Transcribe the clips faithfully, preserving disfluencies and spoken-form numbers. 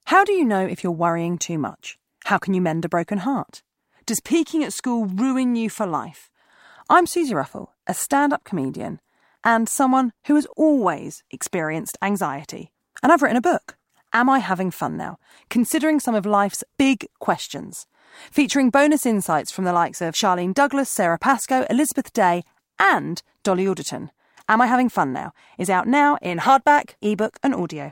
How do you know if you're worrying too much? How can you mend a broken heart? Does peaking at school ruin you for life? I'm Susie Ruffle, a stand-up comedian and someone who has always experienced anxiety. And I've written a book, Am I Having Fun Now? Considering some of life's big questions. Featuring bonus insights from the likes of Charlene Douglas, Sarah Pascoe, Elizabeth Day and Dolly Alderton. Am I Having Fun Now? Is out now in hardback, ebook and audio.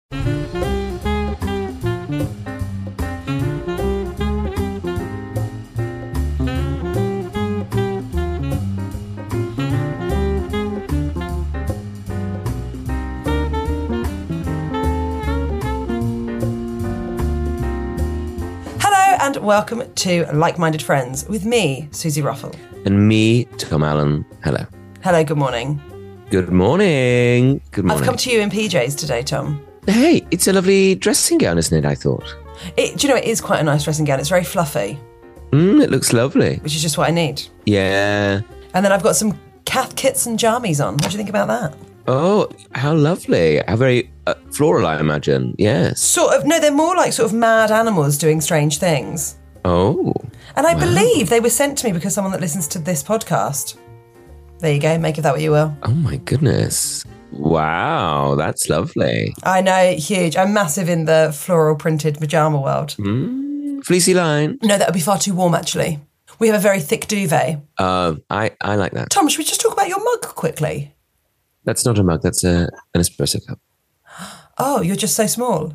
And welcome to Like-Minded Friends with me, Susie Ruffle. And me, Tom Allen. Hello. Hello, good morning. Good morning. Good morning. I've come to you in P Js today, Tom. Hey, it's a lovely dressing gown, isn't it, I thought? It, do you know, it is quite a nice dressing gown. It's very fluffy. Mm, it looks lovely. Which is just what I need. Yeah. And then I've got some Cath Kits and jammies on. What do you think about that? Oh, how lovely. How very uh, floral, I imagine. Yes. Sort of, no, they're more like sort of mad animals doing strange things. Oh. And I wow. believe they were sent to me because someone that listens to this podcast. There you go, make of that what you will. Oh my goodness. Wow, that's lovely. I know, huge. I'm massive in the floral printed pyjama world. Mm, fleecy line. No, that would be far too warm, actually. We have a very thick duvet. Uh, I, I like that. Tom, should we just talk about your mug quickly? That's not a mug, that's a, an espresso cup. Oh, you're just so small.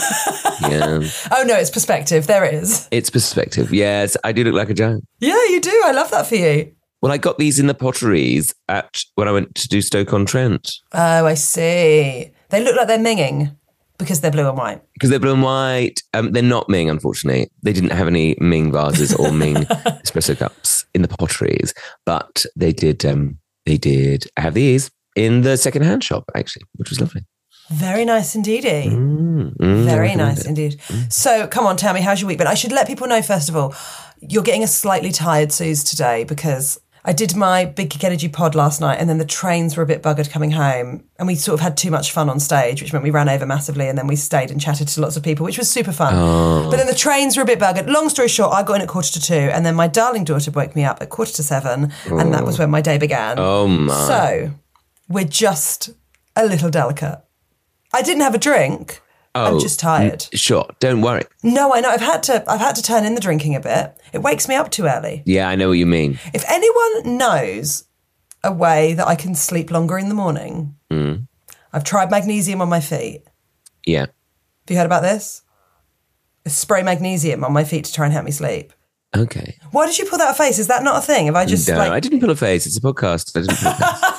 Yeah. Oh, no, it's perspective. There it is. It's perspective. Yes, I do look like a giant. Yeah, you do. I love that for you. Well, I got these in the potteries at when I went to do Stoke-on-Trent. Oh, I see. They look like they're minging because they're blue and white. Because they're blue and white. Um, they're not Ming, unfortunately. They didn't have any Ming vases or Ming espresso cups in the potteries. But they did, um, they did have these in the second-hand shop, actually, which was lovely. Very nice indeedy. Mm, mm, Very nice it. indeed. Mm. So, come on, tell me, how's your week been? I should let people know, first of all, you're getting a slightly tired Suze today because I did my Big Kick Energy pod last night and then the trains were a bit buggered coming home and we sort of had too much fun on stage, which meant we ran over massively and then we stayed and chatted to lots of people, which was super fun. Oh. But then the trains were a bit buggered. Long story short, I got in at quarter to two and then my darling daughter woke me up at quarter to seven oh. and that was when my day began. Oh, my. So, we're just a little delicate. I didn't have a drink. Oh, I'm just tired. N- sure, don't worry. No, I know. I've had to. I've had to turn in the drinking a bit. It wakes me up too early. Yeah, I know what you mean. If anyone knows a way that I can sleep longer in the morning, mm. I've tried magnesium on my feet. Yeah. Have you heard about this? I spray magnesium on my feet to try and help me sleep. Okay. Why did you pull that face? Is that not a thing? Have I just no, like... I didn't pull a face. It's a podcast. I didn't pull a face.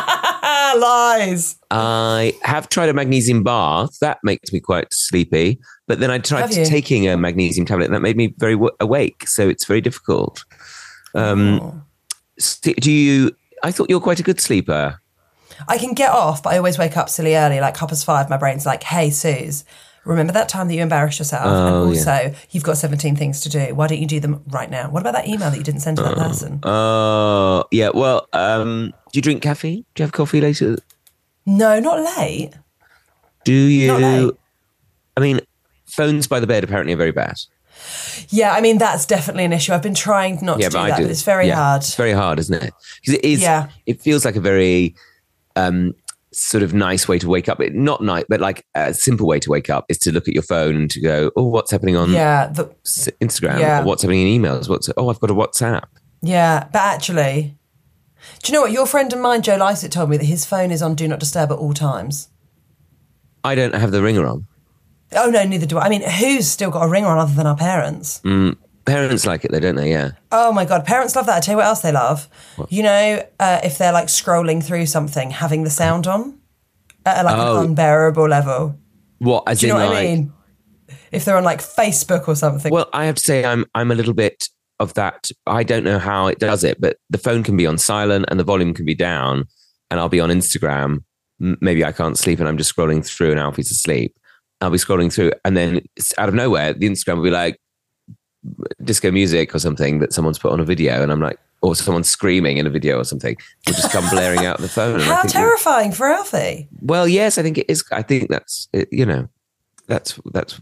Lies. I have tried a magnesium bath. That makes me quite sleepy. But then I tried taking a magnesium tablet and that made me very w- awake. So it's very difficult. Um, oh. Do you... I thought you were quite a good sleeper. I can get off, but I always wake up silly early. Like half past five, my brain's like, hey, Suze, remember that time that you embarrassed yourself? Oh, and also, yeah. you've got seventeen things to do. Why don't you do them right now? What about that email that you didn't send to that oh. person? Oh, yeah. Well, um, do you drink caffeine? Do you have coffee later? No, not late. Do you? Not late. I mean, phones by the bed apparently are very bad. Yeah, I mean, that's definitely an issue. I've been trying not yeah, to do but that, I do. but it's very yeah, hard. It's very hard, isn't it? Because it is, yeah. it feels like a very um, sort of nice way to wake up. It, not nice, but like a simple way to wake up is to look at your phone and to go, oh, what's happening on yeah, the, Instagram? Yeah. Or what's happening in emails? What's Oh, I've got a WhatsApp. Yeah, but actually, do you know what? Your friend of mine, Joe Lycett, told me that his phone is on Do Not Disturb at all times. I don't have the ringer on. Oh, no, neither do I. I mean, who's still got a ringer on other than our parents? Mm, parents like it though, don't they? Yeah. Oh, my God. Parents love that. I tell you what else they love. What? You know, uh, if they're like scrolling through something, having the sound on at like oh. an unbearable level. What? As do you in know what like... I mean? If they're on like Facebook or something. Well, I have to say I'm I'm a little bit of that. I don't know how it does it, but the phone can be on silent and the volume can be down and I'll be on Instagram. Maybe I can't sleep and I'm just scrolling through and Alfie's asleep. I'll be scrolling through and then out of nowhere, the Instagram will be like disco music or something that someone's put on a video. And I'm like, or someone screaming in a video or something will just come blaring out of the phone. How terrifying for Alfie. Well, yes, I think it is. I think that's, it, you know, that's, that's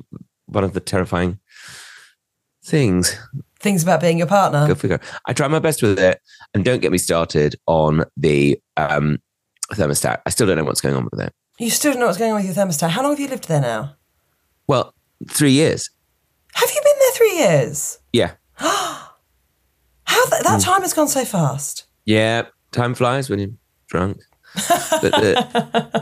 one of the terrifying things. Things about being your partner. Go figure. I try my best with it, and don't get me started on the um, thermostat. I still don't know what's going on with it. You still don't know what's going on with your thermostat. How long have you lived there now? Well, three years. Have you been there three years? Yeah. How th- that mm. time has gone so fast. Yeah, time flies when you're drunk. But uh,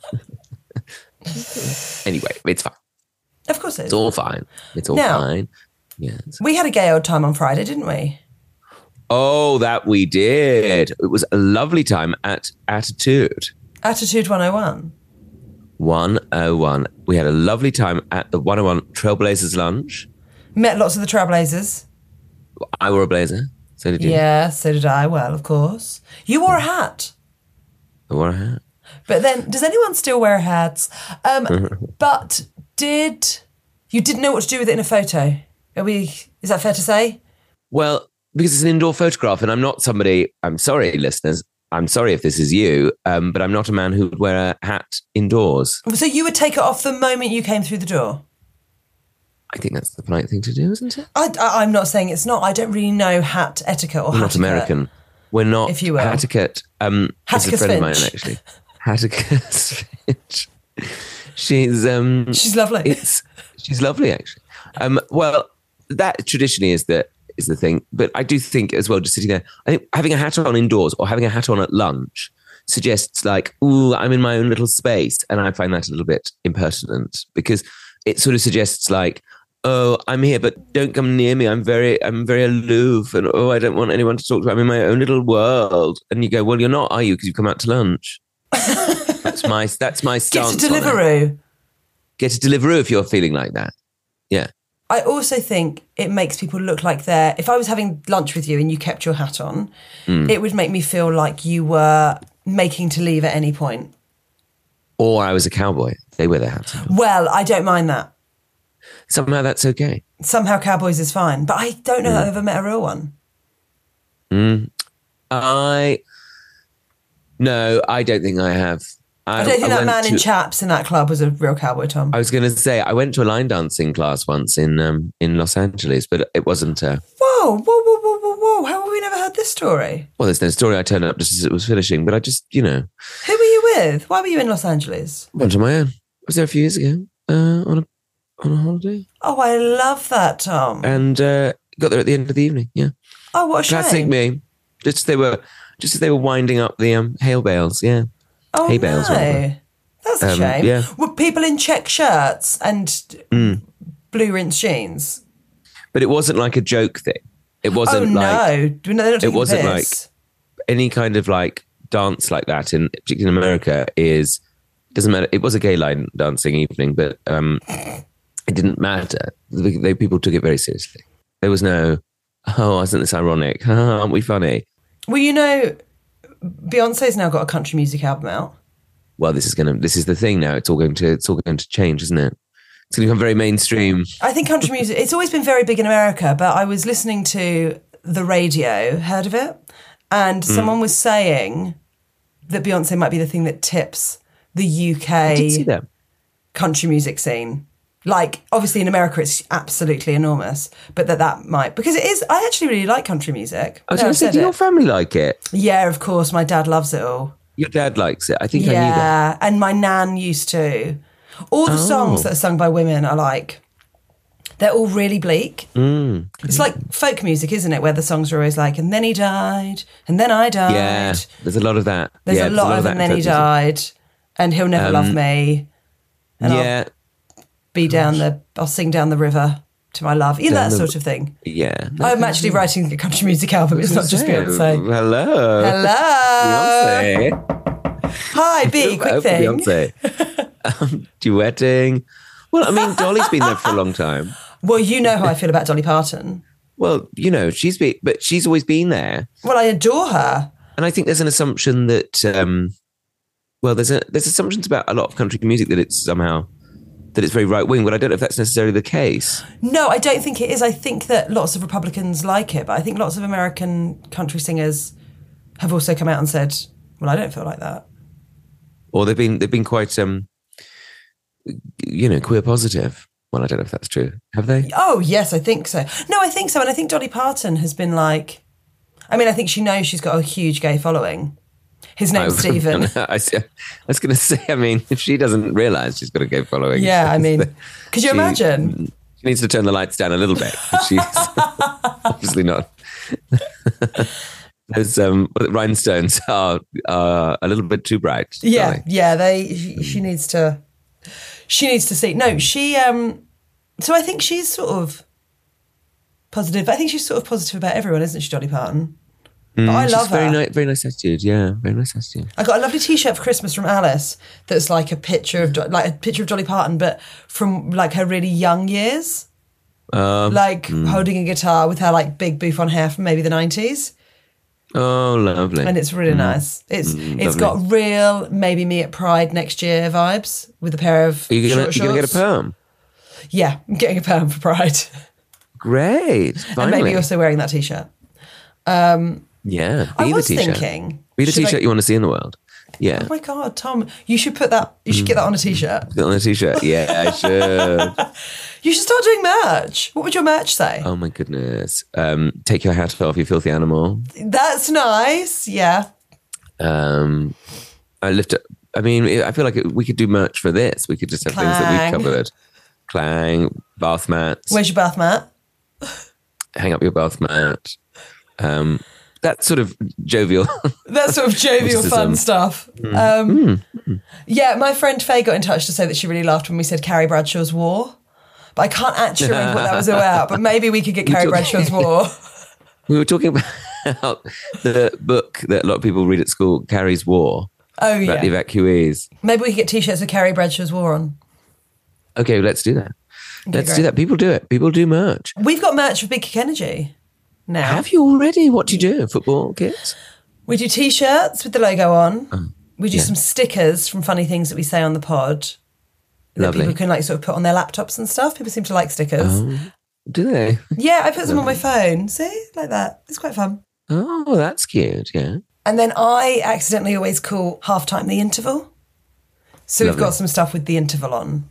anyway, it's fine. Of course it is. It's all fine. It's all now, fine. Yes. We had a gay old time on Friday, didn't we? Oh, that we did. It was a lovely time at Attitude. Attitude one oh one. one oh one. We had a lovely time at the one oh one Trailblazers lunch. Met lots of the Trailblazers. I wore a blazer. So did you. Yeah, so did I. Well, of course. You wore a hat. I wore a hat. But then, does anyone still wear hats? Um, but did... You didn't know what to do with it in a photo? Are we... Is that fair to say? Well, because it's an indoor photograph, and I'm not somebody... I'm sorry, listeners. I'm sorry if this is you, um, but I'm not a man who would wear a hat indoors. So you would take it off the moment you came through the door? I think that's the polite thing to do, isn't it? I, I, I'm not saying it's not. I don't really know hat etiquette or We're hat not American. We're not. If you will. Hatticut. Um, is a friend Finch. of mine, actually. Hatticut Finch. She's... Um, she's lovely. It's She's lovely, actually. Um, well, that traditionally is the, is the thing. But I do think as well, just sitting there, I think having a hat on indoors or having a hat on at lunch suggests like, ooh, I'm in my own little space. And I find that a little bit impertinent because it sort of suggests like, oh, I'm here, but don't come near me. I'm very, I'm very aloof, and oh, I don't want anyone to talk to. I'm in my own little world. And you go, well, you're not, are you? Because you've come out to lunch. that's my, that's my stance. Get a Deliveroo. Get a Deliveroo if you're feeling like that. Yeah. I also think it makes people look like they're. If I was having lunch with you and you kept your hat on, mm. it would make me feel like you were making to leave at any point. Or I was a cowboy. They wear their hats on. Well, I don't mind that. Somehow that's okay. Somehow cowboys is fine. But I don't know mm. that I've ever met a real one. Mm. I... No, I don't think I have. I, I don't think I that man to, in chaps in that club was a real cowboy, Tom. I was going to say, I went to a line dancing class once in um, in Los Angeles, but it wasn't... Uh, whoa, whoa, whoa, whoa, whoa, whoa. How have we never heard this story? Well, there's no story. I turned up just as it was finishing, but I just, you know... Who were you with? Why were you in Los Angeles? I went on my own. I was there a few years ago uh, on a on a holiday. Oh, I love that, Tom. And uh, got there at the end of the evening, yeah. Oh, what a shame. Classic me. Just as they were, just as they were winding up the um, hail bales, yeah. Oh, hay no. bales, rather. That's a um, shame. Yeah. Were people in check shirts and mm. blue rinse jeans? But it wasn't like a joke thing. It wasn't oh, like... no. no it wasn't like... Piss. Any kind of like dance like that, in particularly in America, is... Doesn't matter. It was a gay line dancing evening, but um, it didn't matter. They, they, people took it very seriously. There was no, oh, isn't this ironic? Aren't we funny? Well, you know, Beyonce's now got a country music album out. Well, this is gonna. This is the thing now. It's all going to. It's all going to change, isn't it? It's going to become very mainstream. I think country music. It's always been very big in America, but I was listening to the radio. Heard of it? And mm. someone was saying that Beyonce might be the thing that tips the U K country music scene. Like, obviously in America it's absolutely enormous, but that that might, because it is, I actually really like country music. I was going to say, do your family like it? Yeah, of course, my dad loves it all. Your dad likes it? I think yeah, I knew that. Yeah, and my nan used to. All the oh. songs that are sung by women are like, they're all really bleak. Mm. It's like folk music, isn't it? Where the songs are always like, and then he died, and then I died. Yeah, there's a lot of that. There's yeah, a lot, a lot of, of and then he died, and he'll never um, love me. And yeah. I'll be down Gosh. the, I'll sing down the river to my love. You know, that the, sort of thing. Yeah. I'm actually writing a country music album. It's not just Beyonce. Hello. Hello. Beyonce. Hi, B, quick thing. Beyonce. um, duetting. Well, I mean, Dolly's been there for a long time. Well, you know how I feel about Dolly Parton. Well, you know, she's been, but she's always been there. Well, I adore her. And I think there's an assumption that, um, well, there's a there's assumptions about a lot of country music that it's somehow, that it's very right-wing, but I don't know if that's necessarily the case. No, I don't think it is. I think that lots of Republicans like it, but I think lots of American country singers have also come out and said, well, I don't feel like that. Or they've been, they've been quite, um, you know, queer positive. Well, I don't know if that's true. Have they? Oh, yes, I think so. No, I think so. And I think Dolly Parton has been like, I mean, I think she knows she's got a huge gay following. His name's I, Stephen. I, I was going to say, I mean, if she doesn't realise she's got a gay following. Yeah, I mean, could you she, imagine? She needs to turn the lights down a little bit. She's obviously not. Those um, rhinestones are uh, a little bit too bright. Yeah, Dolly. yeah. They. She, she needs to. She needs to see. No, she. Um. So I think she's sort of positive. I think she's sort of positive about everyone, isn't she, Dolly Parton? But Mm, I she's love her. Very nice, very nice attitude. Yeah, very nice attitude. I got a lovely T-shirt for Christmas from Alice that's like a picture of Do- like a picture of Dolly Parton, but from like her really young years, Um, like holding a guitar with her like big bouffant hair from maybe the nineties, oh, lovely. and it's really nice. It's Mm, it's lovely. got real maybe me at Pride next year vibes with a pair of Are you gonna, short you gonna get a shorts. perm? Yeah, I'm getting a perm for Pride, Great. and Finally. maybe also wearing that T-shirt. Yeah. I Be the was t-shirt. thinking, Be the should I- t-shirt you want to see in the world. Yeah. Oh my god, Tom, you should put that. You should get that on a T-shirt. Put it on a t-shirt. Yeah, I should. You should start doing merch. What would your merch say? Oh my goodness. Um, take your hat off, you filthy animal. That's nice. Yeah. Um, I lift it. I mean, I feel like it, we could do merch for this. We could just have things that Clang. we've covered. Clang, bath mats. Where's your bath mat? Hang up your bath mat. Um, that sort of jovial. That sort of jovial, What's this, fun um, stuff. Um, Yeah, my friend Faye got in touch to say that she really laughed when we said Carrie Bradshaw's War. But I can't actually remember what that was about. But maybe we could get Carrie Bradshaw's War. We were talking about the book that a lot of people read at school, Carrie's War, Oh, about yeah. the evacuees. Maybe we could get T-shirts with Carrie Bradshaw's War on. Okay, let's do that. let's great. do that. People do it. People do merch. We've got merch for Big Kick Energy now. Have you already? What do you do? Football kits? We do T-shirts with the logo on. we do yeah. some stickers from funny things that we say on the pod. That Lovely. people can like sort of put on their laptops and stuff. People seem to like stickers. Do they? Yeah, I put them on my phone. See? Like that. It's quite fun. Oh, that's cute. Yeah. And then I accidentally always call halftime the interval. So we've Lovely. got some stuff with the interval on.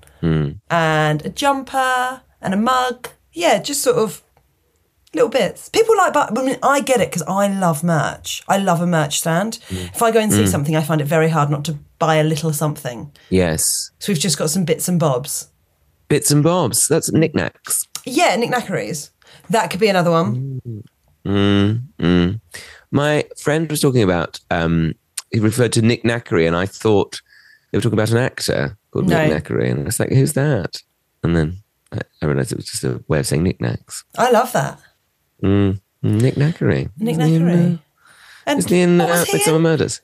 And a jumper and a mug. Yeah, just sort of little bits. People like, but I mean, I get it because I love merch. I love a merch stand. If I go and see something, I find it very hard not to buy a little something. Yes. So we've just got some bits and bobs. Bits and bobs. That's knickknacks. Yeah, knickknackeries. That could be another one. Mm, mm. My friend was talking about, um, he referred to Nick Knackery, and I thought they were talking about an actor called No. Nick Knackery. And I was like, who's that? And then I, I realised it was just a way of saying knickknacks. I love that. Mm, Nick Knackery. Nick Isn't he in, Knackery. uh, And Isn't he in what uh, was he Midsummer in? Murders?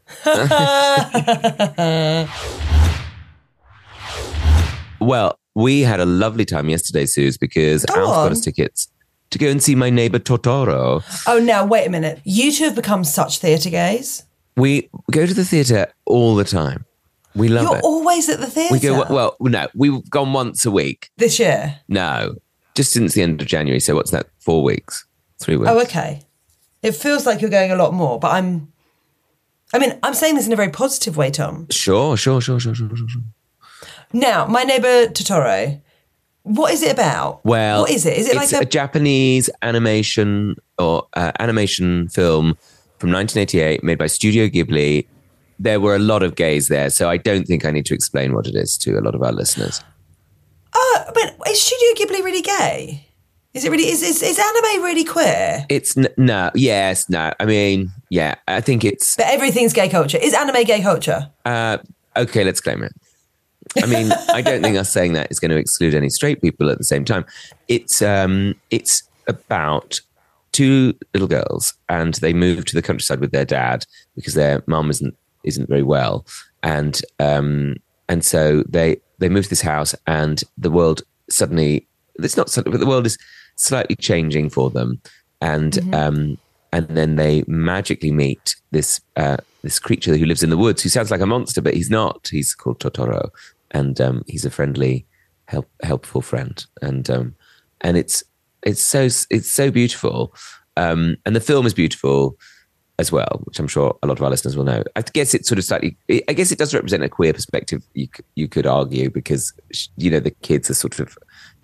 Well, we had a lovely time yesterday, Suze, because Go Alf got on. us tickets to go and see My Neighbour Totoro. Oh, now, wait a minute. You two have become such theatre gays. We go to the theatre all the time. We love You're it. always at the theatre. We go, well, no, we've gone once a week. This year? No, just since the end of January. So what's that? Four weeks? Three weeks? Oh, okay. It feels like you're going a lot more, but I'm... I mean, I'm saying this in a very positive way, Tom. Sure, sure, sure, sure, sure, sure. sure. Now, My Neighbour Totoro, what is it about? Well, what is it? Is it it's like a, a... Japanese animation or uh, animation film from nineteen eighty-eight made by Studio Ghibli. There were a lot of gays there, so I don't think I need to explain what it is to a lot of our listeners. Oh, but is Studio Ghibli really gay? Is it really... Is, is, is anime really queer? It's n- no, yes, no. I mean, yeah, I think it's But everything's gay culture. Is anime gay culture? uh, okay. Let's claim it. I mean, I don't think us saying that is going to exclude any straight people at the same time. It's um, it's about two little girls, and they move to the countryside with their dad because their mum isn't isn't very well, and um, and so they they move to this house, and the world suddenly it's not suddenly, but the world is slightly changing for them, and um, and then they magically meet this uh, this creature who lives in the woods, who sounds like a monster, but he's not. He's called Totoro. And um, he's a friendly, help, helpful friend, and um, and it's it's so it's so beautiful, um, and the film is beautiful as well, which I'm sure a lot of our listeners will know. I guess it's sort of slightly. I guess it does represent a queer perspective. You c- you could argue because you know the kids are sort of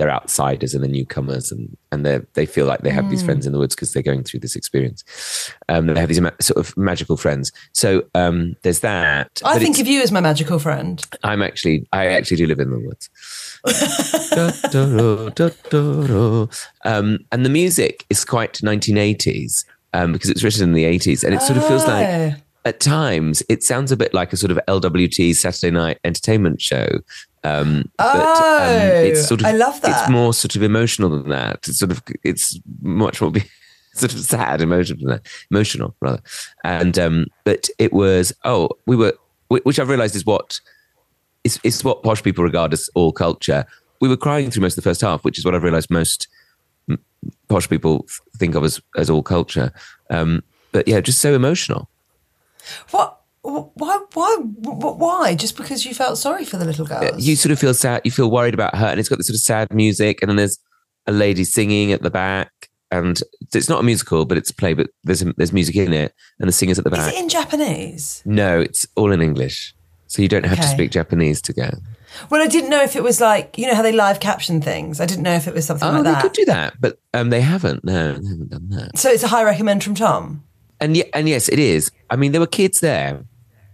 they're outsiders and the newcomers, and and they they feel like they have mm. these friends in the woods because they're going through this experience. Um, they have these ma- sort of magical friends. So um, there's that. I think of you as my magical friend. I'm actually, I actually do live in the woods. da, da, da, da, da. Um, and the music is quite nineteen eighties um, because it's written in the eighties, and it sort of feels like, Oh. at times, it sounds a bit like a sort of L W T Saturday night entertainment show. Um, Oh, but, um, it's sort of, I love that. It's more sort of emotional than that. It's sort of, it's much more be, sort of sad, emotional than that. Emotional, rather. And, um, but it was, oh, we were, which I've realised is what, is, is what posh people regard as all culture. We were crying through most of the first half, which is what I've realised most posh people think of as, as all culture. Um, but yeah, just so emotional. What? Why? Why? Why? Just because you felt sorry for the little girls? You sort of feel sad. You feel worried about her, and it's got this sort of sad music, and then there's a lady singing at the back, and it's not a musical, but it's a play. But there's there's music in it, and the singers at the back. Is it in Japanese? No, it's all in English, so you don't have Okay. to speak Japanese to go. Well, I didn't know if it was like, you know how they live caption things. I didn't know if it was something Oh, like they that. could do that, but um, they haven't. No, they haven't done that. So it's a high recommend from Tom. And yeah, and yes, it is. I mean, there were kids there.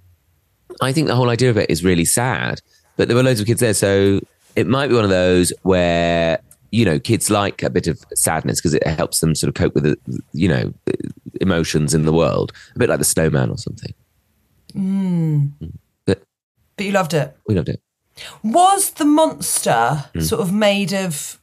I think the whole idea of it is really sad, but there were loads of kids there. So it might be one of those where, you know, kids like a bit of sadness because it helps them sort of cope with the, you know, emotions in the world. A bit like the Snowman or something. Mm. But But you loved it. we loved it. Was the monster Mm. sort of made of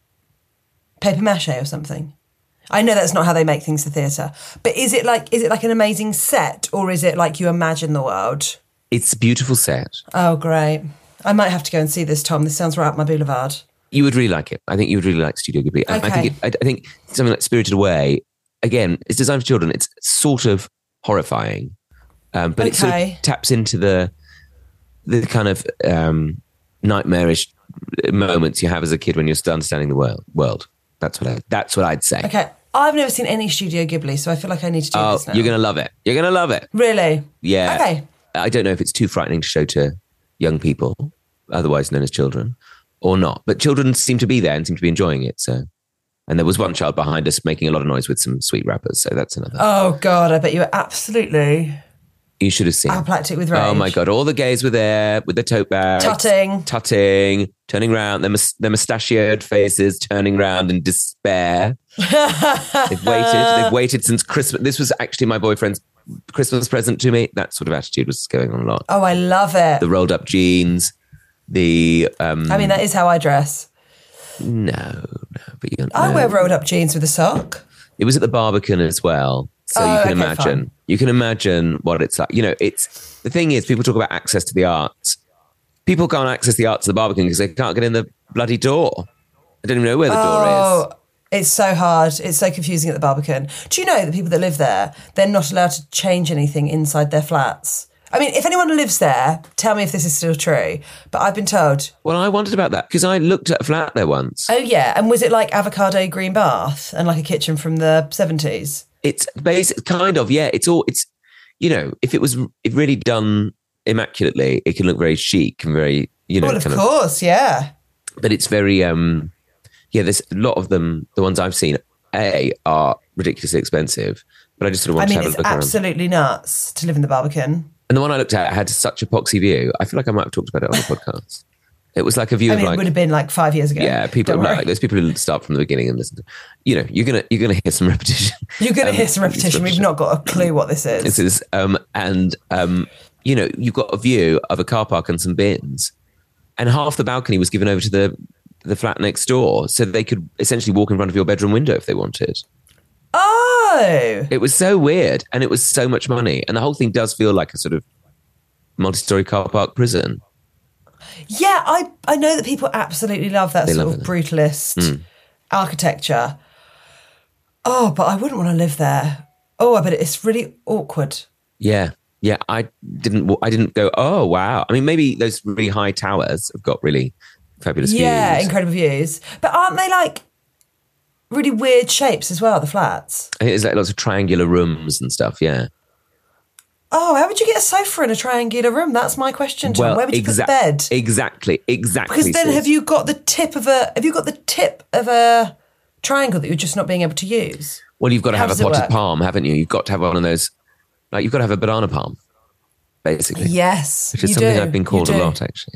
paper mache or something? I know that's not how they make things for theatre, but is it like is it like an amazing set, or is it like you imagine the world? It's a beautiful set. Oh, great! I might have to go and see this, Tom. This sounds right up my boulevard. You would really like it. I think you would really like Studio Ghibli. And I think it, I, I think something like Spirited Away, again, it's designed for children. It's sort of horrifying, um, but it sort Okay. of taps into the the kind of um, nightmarish moments you have as a kid when you're still understanding the world. World. That's what I. That's what I'd say. Okay, I've never seen any Studio Ghibli, so I feel like I need to do Oh, this now. you're gonna love it. You're gonna love it. Really? Yeah. Okay. I don't know if it's too frightening to show to young people, otherwise known as children, or not. But children seem to be there and seem to be enjoying it. So, and there was one child behind us making a lot of noise with some sweet rappers. So that's another. Oh God, I bet you were absolutely You should have seen. apoplectic with rage. Oh my God! All the gays were there with their tote bags, Tutting. tutting, turning round, their, mus- their mustachioed faces turning round in despair. They've waited. They've waited since Christmas. This was actually my boyfriend's Christmas present to me. That sort of attitude was going on a lot. Oh, I love it. The rolled up jeans, the um. I mean, that is how I dress. no, no, but you I no. wear rolled up jeans with a sock. It was at the Barbican as well. So Oh, you can okay, imagine, fine. you can imagine what it's like. You know, it's, the thing is, people talk about access to the arts. People can't access the arts at the Barbican because they can't get in the bloody door. I don't even know where the door is. Oh, it's so hard. It's so confusing at the Barbican. Do you know that people that live there, they're not allowed to change anything inside their flats? I mean, if anyone lives there, tell me if this is still true. But I've been told. Well, I wondered about that because I looked at a flat there once. Oh, yeah. And was it like avocado green bath and like a kitchen from the seventies? It's basic, kind of, yeah. It's all, it's, you know, if it was if really done immaculately, it can look very chic and very, you know, Well, of kind course, yeah. but it's very, um, yeah, there's a lot of them, the ones I've seen, A, are ridiculously expensive, but I just sort of I want mean, to have it's a look around. absolutely nuts to live in the Barbican. And the one I looked at had such a poxy view. I feel like I might have talked about it on the podcast. It was like a view I of mean, it like, would have been like five years ago. yeah, people Don't worry. like there's people who start from the beginning and listen to, you know, you're gonna you're gonna hear some repetition. You're going to Um, hear some repetition. We've not got a clue what this is. This is um and um you know, you've got a view of a car park and some bins, and half the balcony was given over to the the flat next door, so they could essentially walk in front of your bedroom window if they wanted. Oh, It was so weird, and it was so much money, and the whole thing does feel like a sort of multi-story car park prison. yeah. I, I know that people absolutely love that They sort love of it. brutalist architecture. Oh, but I wouldn't want to live there. Oh, I bet it's really awkward. Yeah, yeah. I didn't. I didn't go. Oh wow. I mean, maybe those really high towers have got really fabulous Yeah, views. incredible views. But aren't they like really weird shapes as well, the flats? I think there's like lots of triangular rooms and stuff. Yeah. Oh, how would you get a sofa in a triangular room? That's my question, Tom. Well, Where would you exa- put the bed? Exactly, exactly. Because then Sis. have you got the tip of a have you got the tip of a triangle that you're just not being able to use? Well, you've got to How have a does it potted work? palm, haven't you? You've got to have one of those, like you've got to have a banana palm, basically. Yes, Which is you something do. I've been You called a do. lot, actually.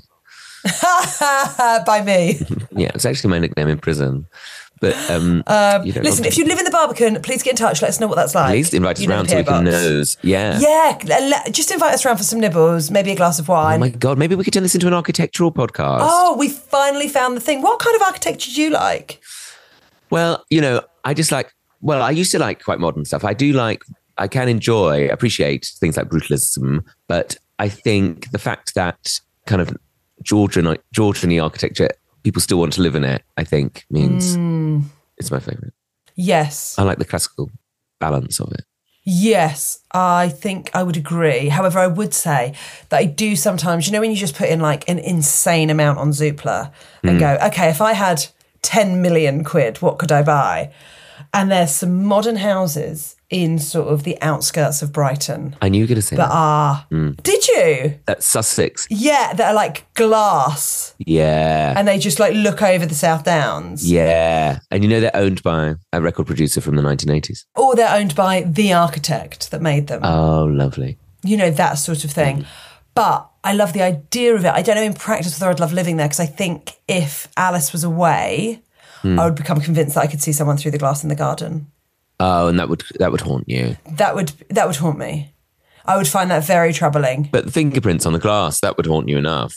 By me. Yeah, it's actually my nickname in prison. But um, Um, you don't listen, want if to- you live in the Barbican, please get in touch. Let us know what that's like. Please invite us You know, around so we P O can box. nose. Yeah. Yeah, le- just invite us around for some nibbles, maybe a glass of wine. Oh my God, maybe we could turn this into an architectural podcast. Oh, we finally found the thing. What kind of architecture do you like? Well, you know, I just like, well, I used to like quite modern stuff. I do like, I can enjoy, appreciate things like brutalism, but I think the fact that kind of Georgian, Georgian architecture, people still want to live in it, I think means Mm. it's my favourite. Yes. I like the classical balance of it. Yes, I think I would agree. However, I would say that I do sometimes, you know, when you just put in like an insane amount on Zoopla and go, okay, if I had ten million quid, what could I buy? And there's some modern houses in sort of the outskirts of Brighton I knew you were going to say that that. are, did you? That's Sussex. Yeah, that are like glass Yeah. and they just like look over the South Downs. Yeah. And you know, they're owned by a record producer from the nineteen eighties. Or they're owned by the architect that made them. Oh, lovely. You know, that sort of thing. But I love the idea of it. I don't know in practice whether I'd love living there because I think if Alice was away, I would become convinced that I could see someone through the glass in the garden. Oh, and that would that would haunt you. That would that would haunt me. I would find that very troubling. But the fingerprints on the glass, that would haunt you enough.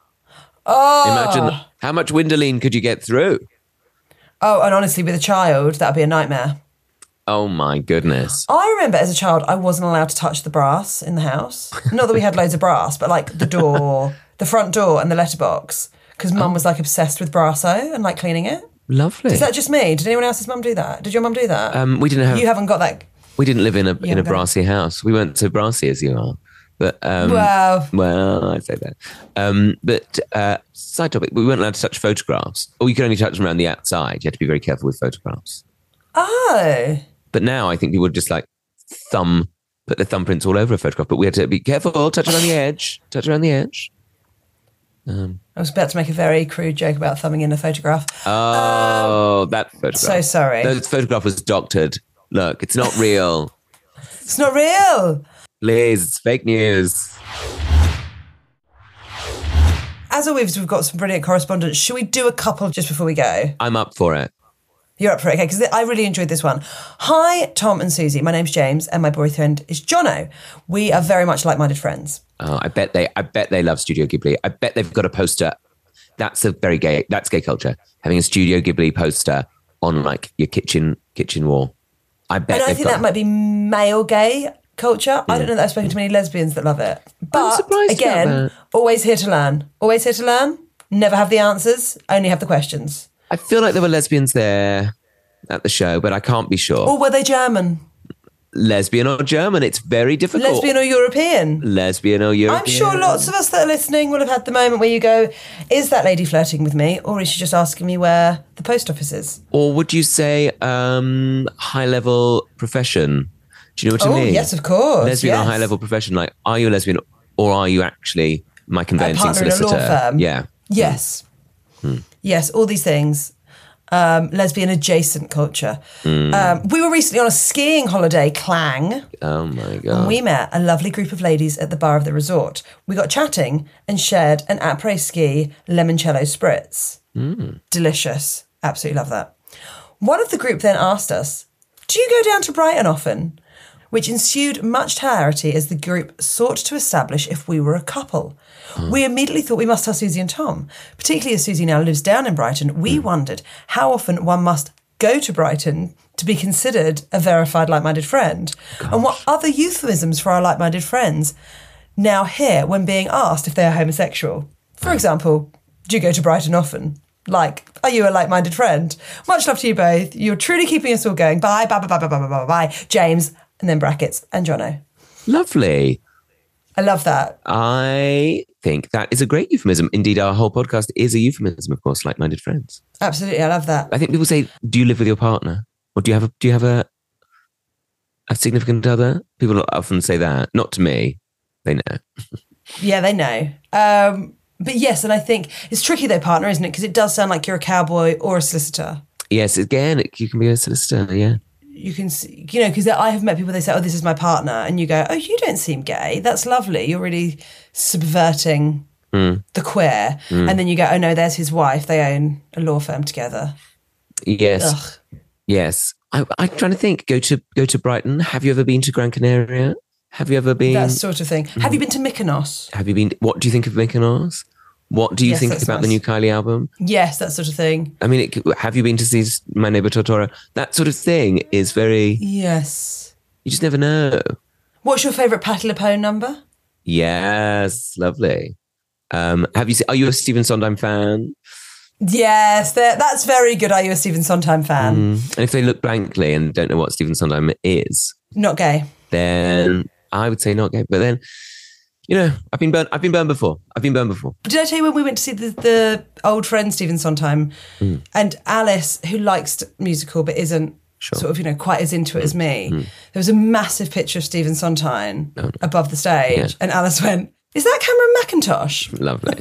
Oh, Imagine how much Windoline could you get through? oh, and honestly, with a child, that'd be a nightmare. Oh my goodness. I remember as a child, I wasn't allowed to touch the brass in the house. Not that we had loads of brass, but like the door, the front door, and the letterbox, because Mum was like obsessed with Brasso and like cleaning it. Lovely. Is that just me? Did anyone else's mum do that? Did your mum do that? Um, we didn't have. You haven't got that. We didn't live in a in a haven't got- brassy house. We weren't so brassy as you are. But um, Wow. well, I say that. Um, but uh, side topic: we weren't allowed to touch photographs, or you could only touch them around the outside. You had to be very careful with photographs. Oh. But now I think people would just like thumb, put their thumbprints all over a photograph. But we had to be careful, touch around the edge, touch around the edge. Um, I was about to make a very crude joke about thumbing in a photograph. oh, that photograph. so sorry. That photograph was doctored. Look, it's not real. It's not real. Liz, it's fake news. As always, we've got some brilliant correspondence. Should we do a couple just before we go? I'm up for it. You're up for it, okay? Because I really enjoyed this one. Hi, Tom and Susie. My name's James, and my boyfriend is Jono. We are very much like-minded friends. Oh, I bet they. I bet they love Studio Ghibli. I bet they've got a poster. That's a very gay. That's gay culture. Having a Studio Ghibli poster on like your kitchen kitchen wall. I bet. And I they've think got that might be male gay culture. I don't know that I've spoken to many lesbians that love it. But surprised about again, that. always here to learn. Always here to learn. Never have the answers. Only have the questions. I feel like there were lesbians there at the show, but I can't be sure. Or were they German? Lesbian or German? It's very difficult. Lesbian or European? Lesbian or European? I'm sure lots of us that are listening will have had the moment where you go, is that lady flirting with me? Or is she just asking me where the post office is? Or would you say um, high level profession? Do you know what Oh, I mean? yes, of course. Lesbian yes. or high level profession? Like, are you a lesbian or are you actually my conveyancing partner in a law solicitor? firm. Yeah. Yes. Hmm. Yes, all these things. Um, lesbian adjacent culture. Hmm. Um, we were recently on a skiing holiday, Clang. Oh my And God. we met a lovely group of ladies at the bar of the resort. We got chatting and shared an après ski limoncello spritz. Mm. Delicious. Absolutely love that. One of the group then asked us, do you go down to Brighton often? Which ensued much hilarity as the group sought to establish if we were a couple. Mm. We immediately thought we must tell Susie and Tom. Particularly as Susie now lives down in Brighton, we mm. wondered how often one must go to Brighton to be considered a verified like-minded friend. Gosh. And what other euphemisms for our like-minded friends now hear when being asked if they are homosexual. For example, do you go to Brighton often? Like, are you a like-minded friend? Much love to you both. You're truly keeping us all going. Bye, bye, bye, bye, bye, bye, bye, bye. James, and then brackets, and Jono. Lovely. I love that. I think that is a great euphemism. Indeed, our whole podcast is a euphemism, of course, like-minded friends. Absolutely, I love that. I think people say, do you live with your partner? Or do you have a, do you have a, a significant other? People often say that. Not to me. They know. Yeah, they know. Um, but yes, and I think it's tricky though, partner, isn't it? Because it does sound like you're a cowboy or a solicitor. Yes, again, it, you can be a solicitor, yeah. You can, see, you know, because I have met people, they say, oh, this is my partner. And you go, oh, you don't seem gay. That's lovely. You're really subverting mm. the queer. Mm. And then you go, oh, no, there's his wife. They own a law firm together. Yes. Ugh. Yes. I, I'm trying to think. Go to go to Brighton. Have you ever been to Gran Canaria? Have you ever been? That sort of thing. Mm. Have you been to Mykonos? Have you been? What do you think of Mykonos? What do you yes, think about nice. the new Kylie album? Yes, that sort of thing. I mean, it, have you been to see My Neighbor Totoro? That sort of thing is very... Yes. You just never know. What's your favourite Patti LuPone number? Yes, lovely. Um, have you? Are you a Stephen Sondheim fan? Yes, that's very good. Are you a Stephen Sondheim fan? Mm. And if they look blankly and don't know what Stephen Sondheim is... Not gay. Then I would say not gay. But then... You know, I've been burned. I've been burned before. I've been burned before. Did I tell you when we went to see the, the old friend Stephen Sondheim mm. and Alice, who likes musical but isn't sure. sort of, you know, quite as into it mm. as me? Mm. There was a massive picture of Stephen Sondheim oh, no. above the stage, yeah. and Alice went, "Is that Cameron McIntosh?" Lovely.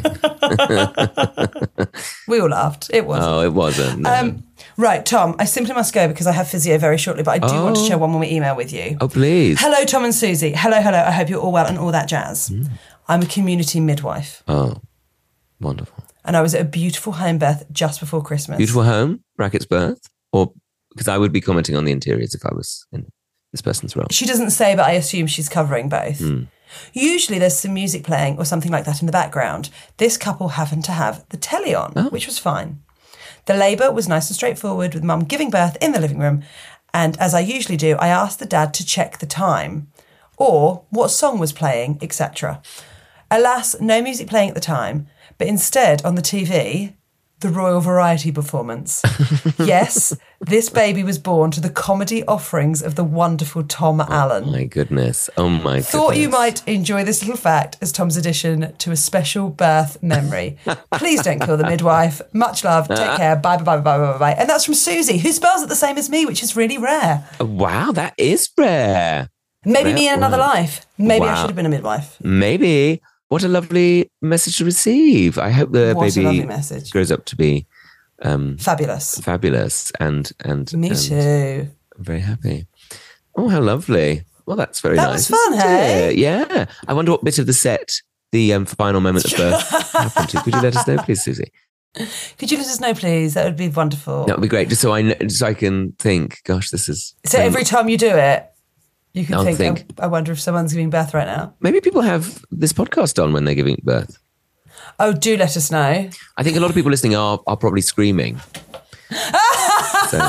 We all laughed. It wasn't. Oh, it wasn't. No. Um, right, Tom, I simply must go because I have physio very shortly, but I do oh. want to share one more email with you. Oh, please. Hello, Tom and Susie. Hello, hello. I hope you're all well and all that jazz. Mm. I'm a community midwife. Oh, wonderful. And I was at a beautiful home birth just before Christmas. Beautiful home, brackets birth? Or, because I would be commenting on the interiors if I was in this person's role. She doesn't say, but I assume she's covering both. Mm. Usually there's some music playing or something like that in the background. This couple happened to have the telly on, oh. which was fine. The labour was nice and straightforward, with mum giving birth in the living room. And as I usually do, I asked the dad to check the time or what song was playing, et cetera. Alas, no music playing at the time, but instead on the T V, the Royal Variety performance. Yes, this baby was born to the comedy offerings of the wonderful Tom oh, Allen. My goodness. Oh, my goodness. Thought you might enjoy this little fact as Tom's addition to a special birth memory. Please don't kill the midwife. Much love. Take care. Bye, bye, bye, bye, bye, bye. And that's from Susie, who spells it the same as me, which is really rare. Wow, that is rare. Maybe rare. me in another wow. life. Maybe wow. I should have been a midwife. Maybe. What a lovely message to receive. I hope the what baby message. grows up to be um, fabulous. Fabulous. And, and me and too. I'm very happy. Oh, how lovely. Well, that's very that nice. That was fun, hey? It? Yeah. I wonder what bit of the set the um, final moment of birth happened to. Could you let us know, please, Susie? Could you let us know, please? That would be wonderful. That would be great. Just so I, know, just so I can think, gosh, this is... So um, every time you do it, you can I'll think, think oh, I wonder if someone's giving birth right now. Maybe people have this podcast on when they're giving birth. Oh, do let us know. I think a lot of people listening are are probably screaming. so,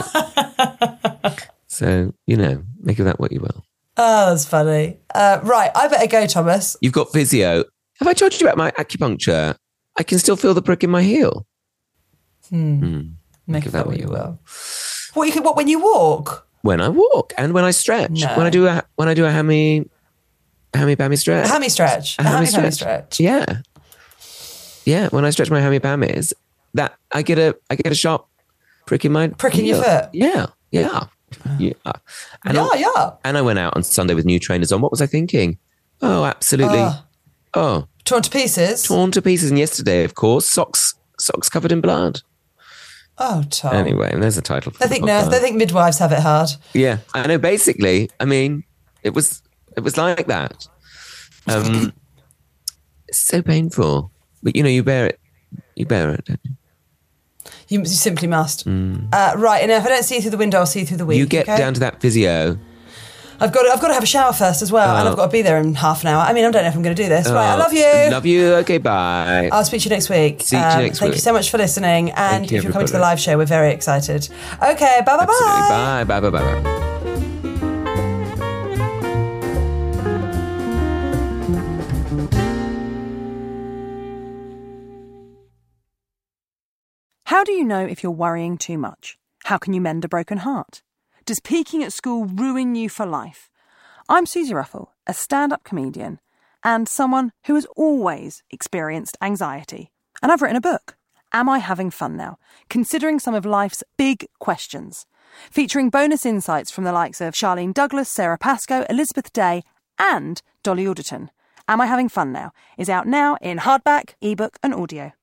so, you know, make of that what you will. Oh, that's funny. Uh, right, I better go, Thomas. You've got physio. Have I told you about my acupuncture? I can still feel the prick in my heel. Hmm. Mm. Make, make of that what you will. will. What, you can, what, when you walk? When I walk and when I stretch, no. when I do a when I do a hammy, hammy bammy stretch, a hammy stretch, a, a hammy, hammy, stretch. hammy stretch, yeah, yeah. When I stretch my hammy bammies, that I get a I get a sharp prick in my prick in heel. your foot. Yeah, yeah, yeah. And yeah, I, yeah. And I went out on Sunday with new trainers on. What was I thinking? Oh, absolutely. Uh, oh, torn to pieces. Torn to pieces. And yesterday, of course, socks socks covered in blood. Oh, Tom. Anyway, there's a title for They think nurse, they think midwives have it hard. Yeah, I know. Basically, I mean, it was it was like that. Um, it's so painful, but you know, you bear it. You bear it, don't you? You, you simply must. Mm. Uh, right, and if I don't see you through the window, I'll see you through the week. You get okay? down to that physio. I've got to, I've got to have a shower first as well, oh. and I've got to be there in half an hour. I mean, I don't know if I'm going to do this. Oh. Right, I love you. Love you. Okay, bye. I'll speak to you next week. See you um, next thank week. you so much for listening, and you, if you're coming everybody. to the live show, we're very excited. Okay, bye bye Absolutely. bye. Bye bye bye bye bye. How do you know if you're worrying too much? How can you mend a broken heart? Does peaking at school ruin you for life? I'm Susie Ruffle, a stand-up comedian and someone who has always experienced anxiety. And I've written a book, Am I Having Fun Now? Considering some of life's big questions. featuring bonus insights from the likes of Charlene Douglas, Sarah Pascoe, Elizabeth Day, and Dolly Alderton. Am I Having Fun Now is out now in hardback, ebook, and audio.